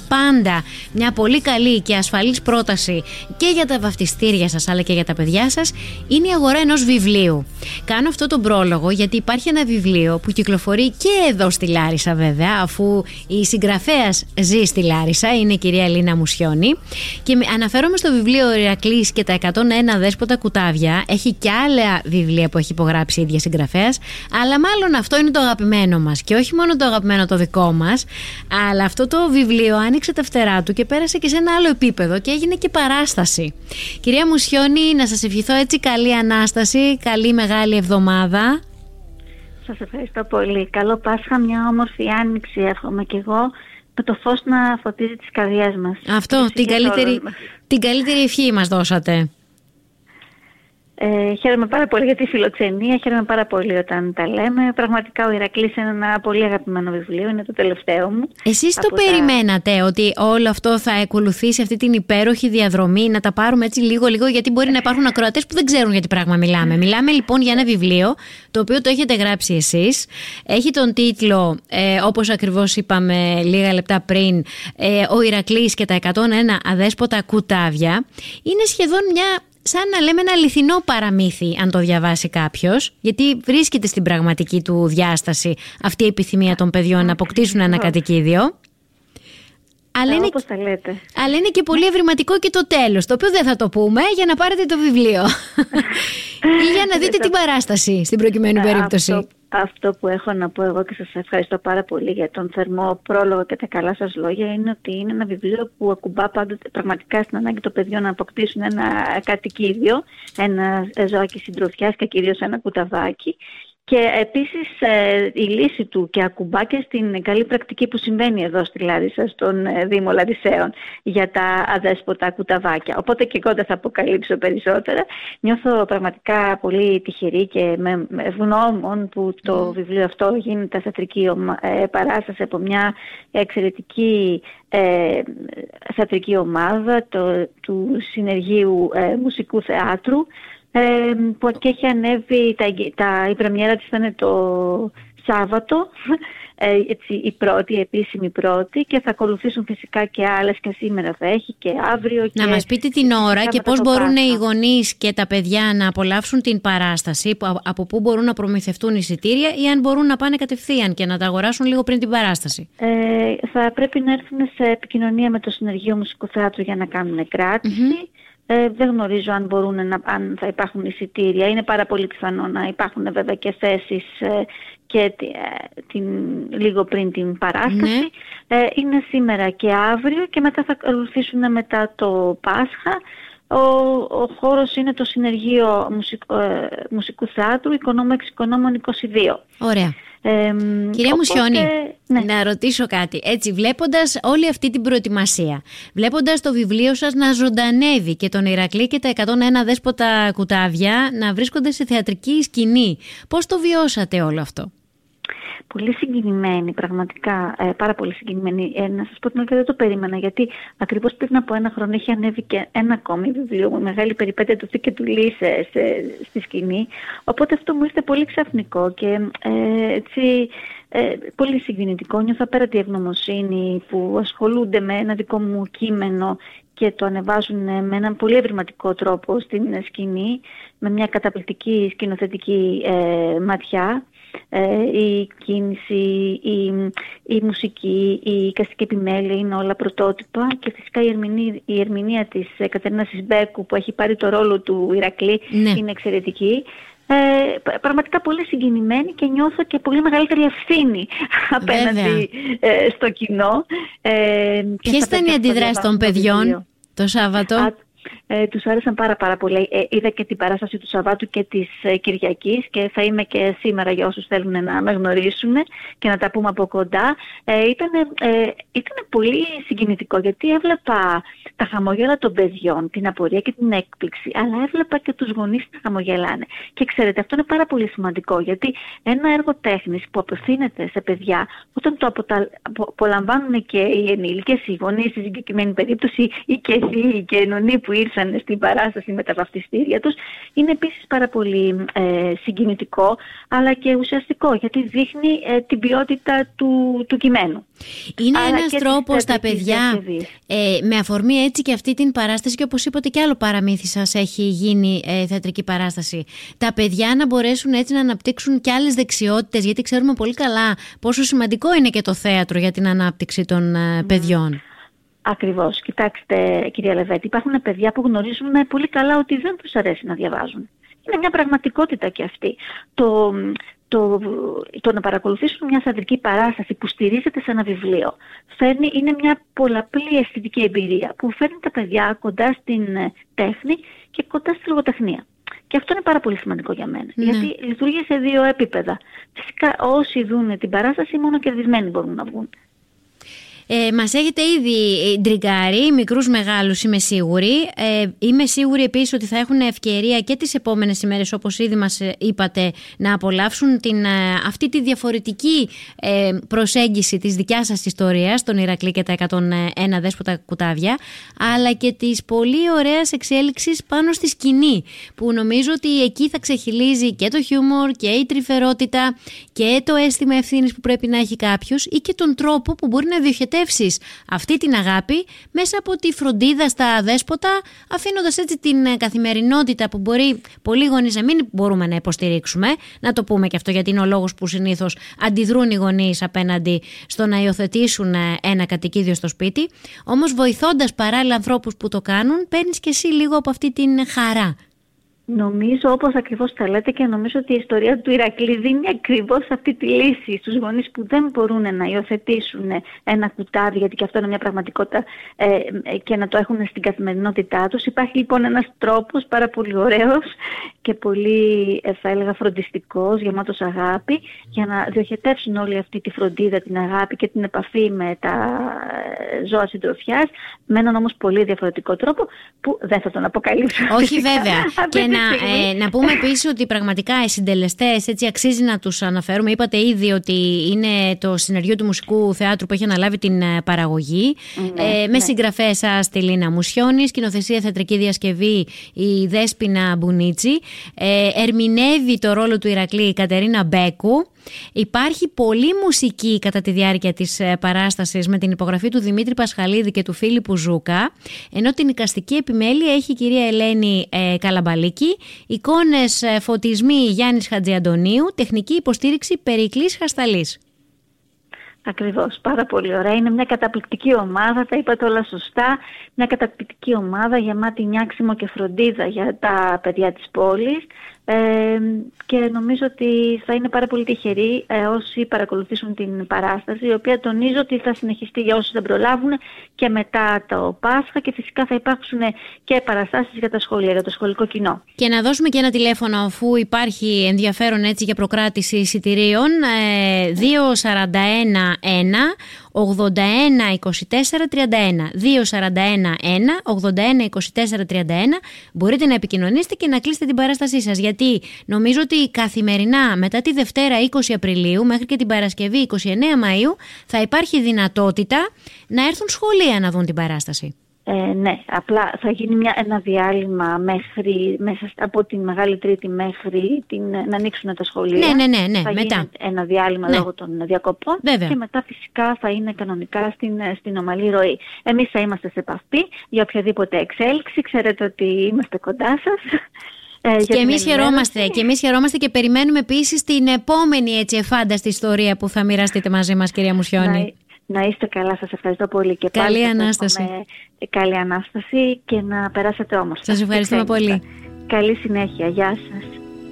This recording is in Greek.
πάντα μια πολύ καλή και ασφαλής πρόταση και για τα βαφτιστήρια σας αλλά και για τα παιδιά σας είναι η αγορά ενός βιβλίου. Κάνω αυτό τον πρόλογο γιατί υπάρχει ένα βιβλίο που κυκλοφορεί και εδώ στη Λάρισα βέβαια, αφού η συγγραφέας ζει στη Λάρισα, είναι η κυρία Λίνα Μουσιώνη, και αναφέρομαι στο βιβλίο «Ο Ηρακλής και τα 101 αδέσποτα κουτάβια». Έχει και άλλα βιβλία που έχει υπογράψει η ίδια συγγραφέας, αλλά μάλλον αυτό είναι το αγαπημένο μας, και όχι μόνο το αγαπημένο το δικό μας, αλλά αυτό το βιβλίο άνοιξε τα φτερά του και πέρασε και σε ένα άλλο επίπεδο και έγινε και παράσταση. Κυρία Μουσιώνη, να σας ευχηθώ έτσι καλή Ανάσταση, καλή Μεγάλη Εβδομάδα. Σας ευχαριστώ πολύ. Καλό Πάσχα, μια όμορφη άνοιξη εύχομαι κι εγώ, με το φως να φωτίζει τις καρδιές μας. Αυτό, την καλύτερη ευχή μας δώσατε. Χαίρομαι πάρα πολύ για τη φιλοξενία, χαίρομαι πάρα πολύ όταν τα λέμε. Πραγματικά ο Ηρακλής είναι ένα πολύ αγαπημένο βιβλίο, είναι το τελευταίο μου. Εσείς το περιμένατε ότι όλο αυτό θα ακολουθήσει αυτή την υπέροχη διαδρομή, να τα πάρουμε έτσι λίγο-λίγο, γιατί μπορεί να υπάρχουν ακροατές που δεν ξέρουν για τι πράγμα μιλάμε. Μιλάμε λοιπόν για ένα βιβλίο το οποίο το έχετε γράψει εσείς. Έχει τον τίτλο, όπως ακριβώς είπαμε λίγα λεπτά πριν, «Ο Ηρακλής και τα 101 αδέσποτα κουτάβια». Είναι σχεδόν σαν να λέμε ένα αληθινό παραμύθι, αν το διαβάσει κάποιος, γιατί βρίσκεται στην πραγματική του διάσταση αυτή η επιθυμία των παιδιών να αποκτήσουν ένα κατοικίδιο. Αλλά είναι και πολύ ευρηματικό και το τέλος, το οποίο δεν θα το πούμε για να πάρετε το βιβλίο ή για να δείτε την παράσταση στην προκειμένη περίπτωση. Αυτό που έχω να πω εγώ, και σας ευχαριστώ πάρα πολύ για τον θερμό πρόλογο και τα καλά σας λόγια, είναι ότι είναι ένα βιβλίο που ακουμπά πάντοτε πραγματικά στην ανάγκη των παιδιών να αποκτήσουν ένα κατοικίδιο, ένα ζωάκι συντροφιάς και κυρίως ένα κουταβάκι. Και επίσης η λύση του και ακουμπά και στην καλή πρακτική που συμβαίνει εδώ στη Λάρισα, στον Δήμο Λαρισαίων, για τα αδέσποτα κουταβάκια. Οπότε και εγώ δεν θα αποκαλύψω περισσότερα. Νιώθω πραγματικά πολύ τυχερή και με ευγνώμων που το βιβλίο αυτό γίνεται θεατρική παράσταση από μια εξαιρετική θεατρική ομάδα του Συνεργείου Μουσικού Θεάτρου, που και έχει ανέβει, η πρεμιέρα της ήταν το Σάββατο, έτσι, η επίσημη πρώτη, και θα ακολουθήσουν φυσικά και άλλες, και σήμερα θα έχει και αύριο. Να μας πείτε την ώρα και πώς μπορούν οι γονείς και τα παιδιά να απολαύσουν την παράσταση, από πού μπορούν να προμηθευτούν εισιτήρια, ή αν μπορούν να πάνε κατευθείαν και να τα αγοράσουν λίγο πριν την παράσταση. Θα πρέπει να έρθουν σε επικοινωνία με το Συνεργείο Μουσικού Θεάτρου για να κάνουν κράτηση. Δεν γνωρίζω αν θα υπάρχουν εισιτήρια. Είναι πάρα πολύ πιθανό να υπάρχουν βέβαια και θέσεις και λίγο πριν την παράσταση. Είναι σήμερα και αύριο, και μετά θα ακολουθήσουν μετά το Πάσχα. Ο χώρος είναι το Συνεργείο Μουσικού Θεάτρου, Οικονόμου 22. Ωραία. Κυρία Μουσιώνη, να ρωτήσω κάτι. Έτσι, βλέποντας όλη αυτή την προετοιμασία, βλέποντας το βιβλίο σας να ζωντανεύει και τον Ηρακλή και τα 101 δέσποτα κουτάβια να βρίσκονται σε θεατρική σκηνή, πώς το βιώσατε όλο αυτό? Πολύ συγκινημένη, πραγματικά, πάρα πολύ συγκινημένη. Να σας πω την αλήθεια, δεν το περίμενα, γιατί ακριβώς πριν από ένα χρόνο έχει ανέβει και ένα ακόμη βιβλίο, Μεγάλη Περιπέτεια του Θη και του Λύ στη σκηνή. Οπότε αυτό μου ήρθε πολύ ξαφνικό και έτσι, πολύ συγκινητικό. Νιώθω απέρατη ευγνωμοσύνη που ασχολούνται με ένα δικό μου κείμενο και το ανεβάζουν με έναν πολύ ευρηματικό τρόπο στην σκηνή, με μια καταπληκτική σκηνοθετική ματιά. Η κίνηση, η μουσική, η εικαστική επιμέλεια είναι όλα πρωτότυπα, και φυσικά η ερμηνεία της Κατερίνας Σισμπέκου, που έχει πάρει το ρόλο του Ηρακλή, είναι εξαιρετική. Πραγματικά πολύ συγκινημένη, και νιώθω και πολύ μεγαλύτερη ευθύνη απέναντι στο κοινό. Ποιες ήταν οι αντιδράσεις των παιδιών το Σάββατο? Τους άρεσαν πάρα πολύ. Είδα και την παράσταση του Σαββάτου και της Κυριακής, και θα είμαι και σήμερα για όσους θέλουν να με γνωρίσουν και να τα πούμε από κοντά. Ήταν πολύ συγκινητικό, γιατί έβλεπα τα χαμόγελα των παιδιών, την απορία και την έκπληξη, αλλά έβλεπα και τους γονείς να χαμογελάνε. Και ξέρετε, αυτό είναι πάρα πολύ σημαντικό, γιατί ένα έργο τέχνης που απευθύνεται σε παιδιά, όταν το απολαμβάνουν και οι ενήλικες, οι γονείς στη συγκεκριμένη περίπτωση, ή και οι νονοί που ήρθαν ήρθαν στην παράσταση με τα βαφτιστήρια τους. Είναι επίσης πάρα πολύ συγκινητικό, αλλά και ουσιαστικό, γιατί δείχνει την ποιότητα του κειμένου. Είναι ένας τρόπος τα παιδιά, με αφορμή έτσι και αυτή την παράσταση, και όπως είπατε και άλλο παραμύθι σας έχει γίνει θεατρική παράσταση, τα παιδιά να μπορέσουν έτσι να αναπτύξουν και άλλες δεξιότητες, γιατί ξέρουμε πολύ καλά πόσο σημαντικό είναι και το θέατρο για την ανάπτυξη των παιδιών. Ακριβώς. Κοιτάξτε, κυρία Λεβέτη, υπάρχουν παιδιά που γνωρίζουν πολύ καλά ότι δεν τους αρέσει να διαβάζουν. Είναι μια πραγματικότητα και αυτή. Το να παρακολουθήσουν μια θεατρική παράσταση που στηρίζεται σε ένα βιβλίο είναι μια πολλαπλή αισθητική εμπειρία που φέρνει τα παιδιά κοντά στην τέχνη και κοντά στη λογοτεχνία. Και αυτό είναι πάρα πολύ σημαντικό για μένα. Ναι. Γιατί λειτουργεί σε δύο επίπεδα. Φυσικά όσοι δουν την παράσταση μόνο κερδισμένοι μπορούν να βγουν. Μας έχετε ήδη ντριγκάρει, μικρούς μεγάλους είμαι σίγουρη. Είμαι σίγουρη επίσης ότι θα έχουν ευκαιρία και τις επόμενες ημέρες, όπως ήδη μας είπατε, να απολαύσουν αυτή τη διαφορετική προσέγγιση της δικιάς σας ιστορίας, τον Ηρακλή και τα 101 δέσποτα κουτάβια, αλλά και της πολύ ωραίας εξέλιξης πάνω στη σκηνή, που νομίζω ότι εκεί θα ξεχυλίζει και το χιούμορ και η τρυφερότητα και το αίσθημα ευθύνης που πρέπει να έχει κάποιος, ή και τον τρόπο που μπορεί να διοχετεύσει αυτή την αγάπη μέσα από τη φροντίδα στα δέσποτα, αφήνοντας έτσι την καθημερινότητα που μπορεί πολλοί γονείς να μην μπορούμε να υποστηρίξουμε. Να το πούμε και αυτό, γιατί είναι ο λόγος που συνήθως αντιδρούν οι γονείς απέναντι στο να υιοθετήσουν ένα κατοικίδιο στο σπίτι. Όμως βοηθώντας παράλληλα ανθρώπους που το κάνουν, παίρνεις και εσύ λίγο από αυτή την χαρά. Νομίζω, όπως ακριβώς τα λέτε, και νομίζω ότι η ιστορία του Ηρακλή δίνει ακριβώς αυτή τη λύση στους γονείς που δεν μπορούν να υιοθετήσουν ένα κουτάδι, γιατί και αυτό είναι μια πραγματικότητα, και να το έχουν στην καθημερινότητά τους. Υπάρχει λοιπόν ένας τρόπος πάρα πολύ ωραίος και πολύ, θα έλεγα, φροντιστικός, γεμάτος αγάπη, για να διοχετεύσουν όλη αυτή τη φροντίδα, την αγάπη και την επαφή με τα ζώα συντροφιάς, με έναν όμως πολύ διαφορετικό τρόπο που δεν θα τον αποκαλύψω. Όχι βέβαια. Και να πούμε επίσης ότι πραγματικά οι συντελεστές, έτσι, αξίζει να τους αναφέρουμε. Είπατε ήδη ότι είναι το Συνεργείο του Μουσικού Θεάτρου που έχει αναλάβει την παραγωγή, με συγγραφέα σας τη Λίνα Μουσιώνη, σκηνοθεσία θεατρική διασκευή η Δέσποινα Μπουνίτσι, ερμηνεύει το ρόλο του Ηρακλή η Κατερίνα Μπέκου. Υπάρχει πολλή μουσική κατά τη διάρκεια της παράστασης, με την υπογραφή του Δημήτρη Πασχαλίδη και του Φίλιππου Ζούκα, ενώ την εικαστική επιμέλεια έχει η κυρία Ελένη Καλαμπαλίκη, εικόνες, φωτισμοί Γιάννης Χατζιαντονίου, τεχνική υποστήριξη Περικλής Χασταλής. Ακριβώς, πάρα πολύ ωραία. Είναι μια καταπληκτική ομάδα, τα είπατε όλα σωστά. Μια καταπληκτική ομάδα γεμάτη νιάξιμο και φροντίδα για τα παιδιά της πόλης. Και νομίζω ότι θα είναι πάρα πολύ τυχεροί όσοι παρακολουθήσουν την παράσταση, η οποία τονίζω ότι θα συνεχιστεί για όσους δεν προλάβουν και μετά το Πάσχα, και φυσικά θα υπάρξουν και παραστάσεις για τα σχολεία, για το σχολικό κοινό. Και να δώσουμε και ένα τηλέφωνο, αφού υπάρχει ενδιαφέρον έτσι για προκράτηση εισιτηρίων, 241 81 24 31. 241 81 24 31. Μπορείτε να επικοινωνήσετε και να κλείσετε την παράστασή σας, γιατί νομίζω ότι καθημερινά μετά τη Δευτέρα 20 Απριλίου μέχρι και την Παρασκευή 29 Μαΐου θα υπάρχει δυνατότητα να έρθουν σχολεία να δουν την παράσταση. Ναι, απλά θα γίνει ένα διάλειμμα μέσα από την Μεγάλη Τρίτη μέχρι να ανοίξουν τα σχολεία. Ναι, θα μετά. Γίνει ένα διάλειμμα λόγω των διακοπών. Βέβαια. Και μετά φυσικά θα είναι κανονικά στην ομαλή ροή. Εμείς θα είμαστε σε επαφή για οποιαδήποτε εξέλιξη. Ξέρετε ότι είμαστε κοντά σας. Και εμείς χαιρόμαστε και περιμένουμε επίσης την επόμενη έτσι εφάνταστη ιστορία που θα μοιραστείτε μαζί μας, κυρία Μουσιώνη. Να είστε καλά, σας ευχαριστώ πολύ. Και καλή Ανάσταση. Καλή Ανάσταση και να περάσετε όμορφα. Σας ευχαριστούμε πολύ. Καλή συνέχεια. Γεια σας.